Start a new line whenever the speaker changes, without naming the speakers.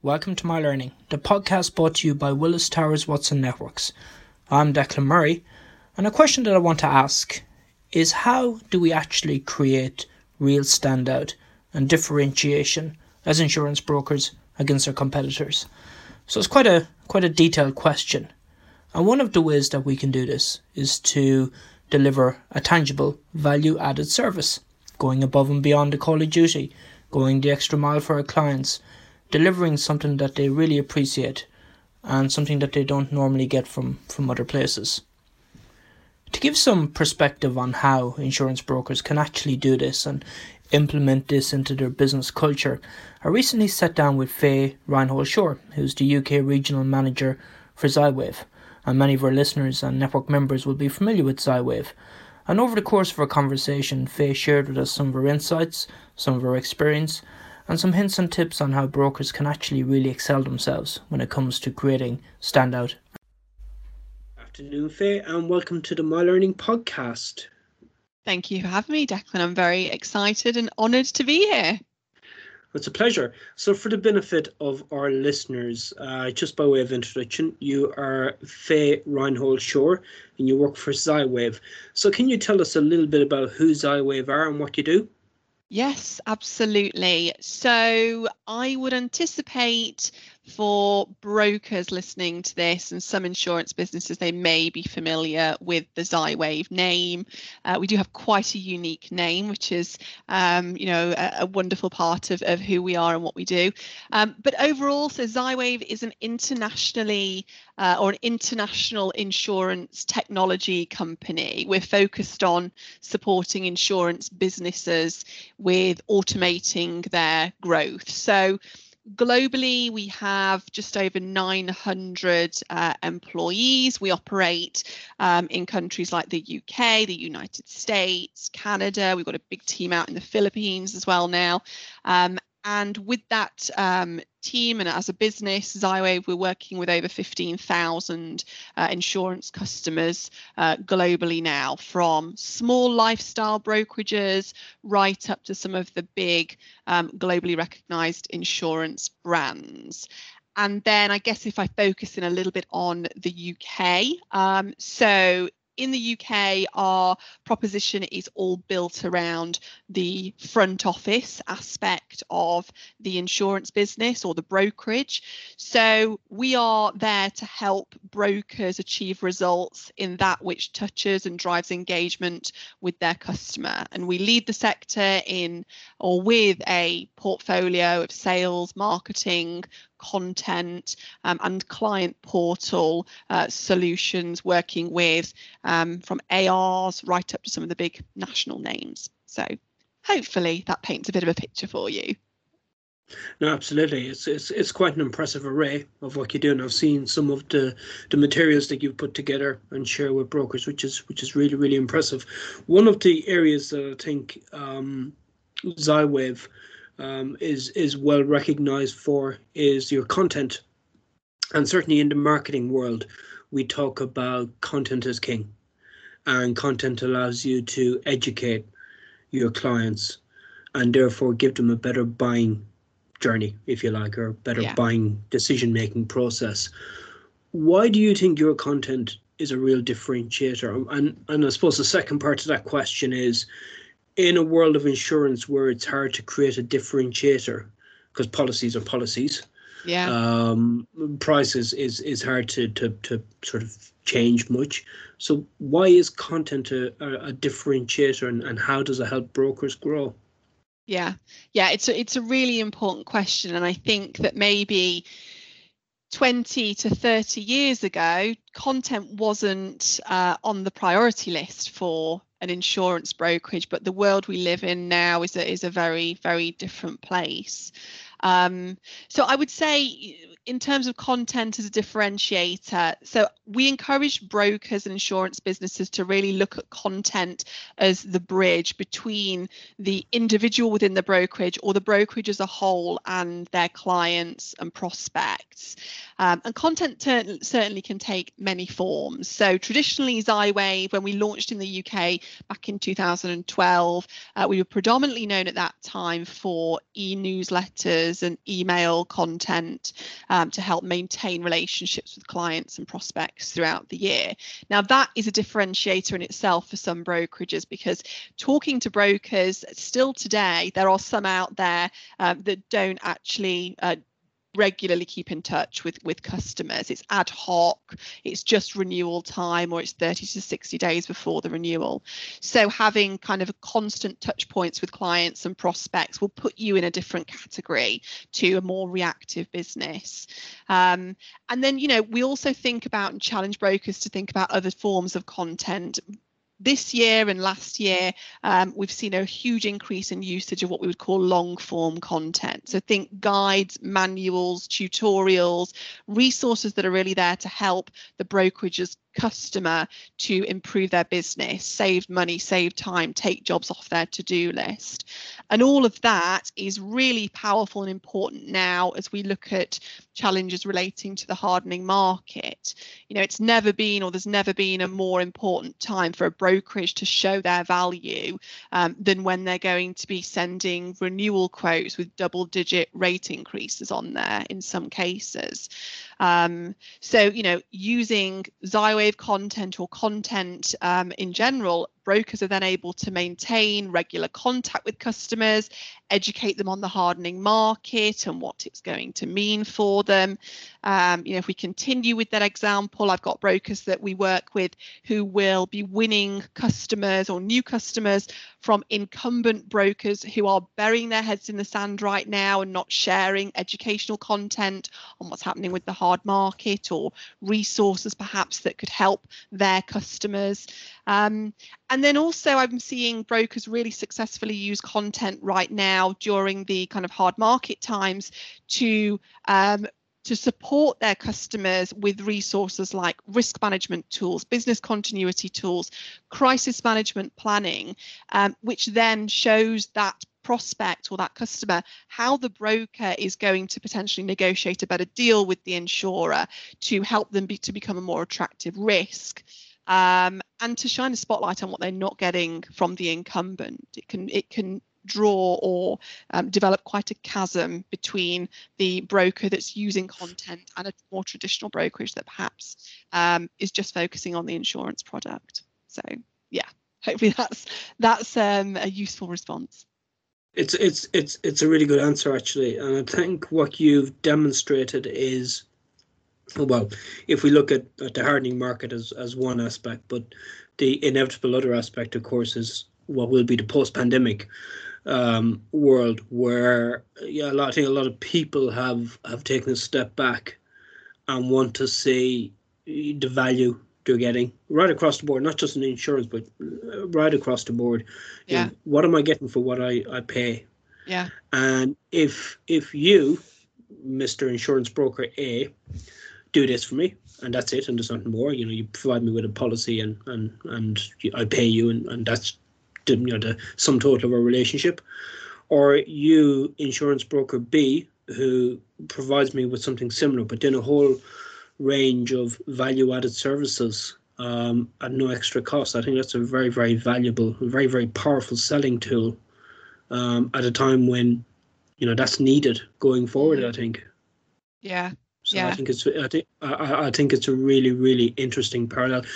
welcome to My Learning, the podcast brought to you by Willis Towers Watson Networks. I'm Declan Murray, and a question that I want to ask is, how do we actually create real standout and differentiation as insurance brokers against our competitors? So it's quite a detailed question, and one of the ways that we can do this is to deliver a tangible value-added service, going above and beyond the call of duty, going the extra mile for our clients, delivering something that they really appreciate and something that they don't normally get from other places. To give some perspective on how insurance brokers can actually do this and implement this into their business culture, I recently sat down with Faye Reinhold Shore, who's the UK Regional Manager for Zywave, and many of our listeners and network members will be familiar with Zywave. And over the course of our conversation, Faye shared with us some of her insights, some of her experience, and some hints and tips on how brokers can actually really excel themselves when it comes to creating standout. Afternoon, Faye, and welcome to the My Learning podcast.
Thank you for having me, Declan. I'm very excited and honoured to be here.
It's a pleasure. So for the benefit of our listeners, just by way of introduction, you are Faye Reinhold Shore and you work for Zywave. So can you tell us a little bit about who Zywave are and what you do?
Yes, absolutely. So I would anticipate for brokers listening to this and some insurance businesses, they may be familiar with the Zywave name. We do have quite a unique name, which is, a wonderful part of who we are and what we do. But overall, so Zywave is an international insurance technology company. We're focused on supporting insurance businesses with automating their growth. So globally, we have just over 900 employees. We operate in countries like the UK, the United States, Canada. We've got a big team out in the Philippines as well now. And with that team and as a business, Zywave, we're working with over 15,000 insurance customers globally now, from small lifestyle brokerages right up to some of the big globally recognised insurance brands. And then I guess if I focus in a little bit on the UK, so in the UK, our proposition is all built around the front office aspect of the insurance business or the brokerage. So we are there to help brokers achieve results in that which touches and drives engagement with their customer. And we lead the sector with a portfolio of sales, marketing, content and client portal solutions, working with from ARs right up to some of the big national names. So hopefully that paints a bit of a picture for you.
No, absolutely. It's quite an impressive array of what you do, and I've seen some of the materials that you've put together and share with brokers, which is really, really impressive. One of the areas that I think Zywave is well recognized for is your content. And certainly in the marketing world, we talk about content as king, and content allows you to educate your clients and therefore give them a better buying journey, if you like, or better buying decision-making process. Why do you think your content is a real differentiator? And I suppose the second part of that question is, in a world of insurance where it's hard to create a differentiator, because policies are policies, prices is hard to sort of change much. So why is content a differentiator, and how does it help brokers grow?
Yeah, it's a really important question, and I think that maybe 20 to 30 years ago, content wasn't on the priority list for an insurance brokerage, but the world we live in now is a very, very different place. So I would say in terms of content as a differentiator, so we encourage brokers and insurance businesses to really look at content as the bridge between the individual within the brokerage or the brokerage as a whole and their clients and prospects. And content certainly can take many forms. So traditionally, Xywave, when we launched in the UK back in 2012, we were predominantly known at that time for e-newsletters and email content to help maintain relationships with clients and prospects throughout the year. Now, that is a differentiator in itself for some brokerages, because talking to brokers still today, there are some out there that don't actually regularly keep in touch with customers. It's ad hoc, it's just renewal time, or it's 30 to 60 days before the renewal. So having kind of constant touch points with clients and prospects will put you in a different category to a more reactive business. And then, you know, we also think about and challenge brokers to think about other forms of content. This year and last year, we've seen a huge increase in usage of what we would call long form content. So think guides, manuals, tutorials, resources that are really there to help the brokerage's customer to improve their business, save money, save time, take jobs off their to-do list. And all of that is really powerful and important now as we look at challenges relating to the hardening market. You know, it's never been, or there's never been, a more important time for a brokerage to show their value than when they're going to be sending renewal quotes with double-digit rate increases on there in some cases. So, you know, using Xywave content or content in general, brokers are then able to maintain regular contact with customers, educate them on the hardening market and what it's going to mean for them. You know, if we continue with that example, I've got brokers that we work with who will be winning customers or new customers from incumbent brokers who are burying their heads in the sand right now and not sharing educational content on what's happening with the hard market or resources perhaps that could help their customers. And then also I'm seeing brokers really successfully use content right now during the kind of hard market times to support their customers with resources like risk management tools, business continuity tools, crisis management planning, which then shows that prospect or that customer how the broker is going to potentially negotiate a better deal with the insurer to help them to become a more attractive risk. And to shine a spotlight on what they're not getting from the incumbent. It can draw or develop quite a chasm between the broker that's using content and a more traditional brokerage that perhaps is just focusing on the insurance product. So yeah, hopefully that's a useful response.
It's a really good answer, actually, and I think what you've demonstrated is, well, if we look at the hardening market as one aspect, but the inevitable other aspect, of course, is what will be the post-pandemic world, where I think a lot of people have taken a step back and want to see the value they're getting right across the board, not just in insurance, but right across the board.
Yeah.
You know, what am I getting for what I pay?
Yeah.
And if you, Mr. Insurance Broker A, do this for me and that's it, and there's nothing more, you know, you provide me with a policy and I pay you, and that's the sum total of our relationship. Or you, Insurance Broker B, who provides me with something similar but then a whole range of value-added services at no extra cost. I think that's a very, very valuable, very, very powerful selling tool at a time when, you know, that's needed going forward, I think.
Yeah.
So
yeah.
I think it's a really, really interesting parallel.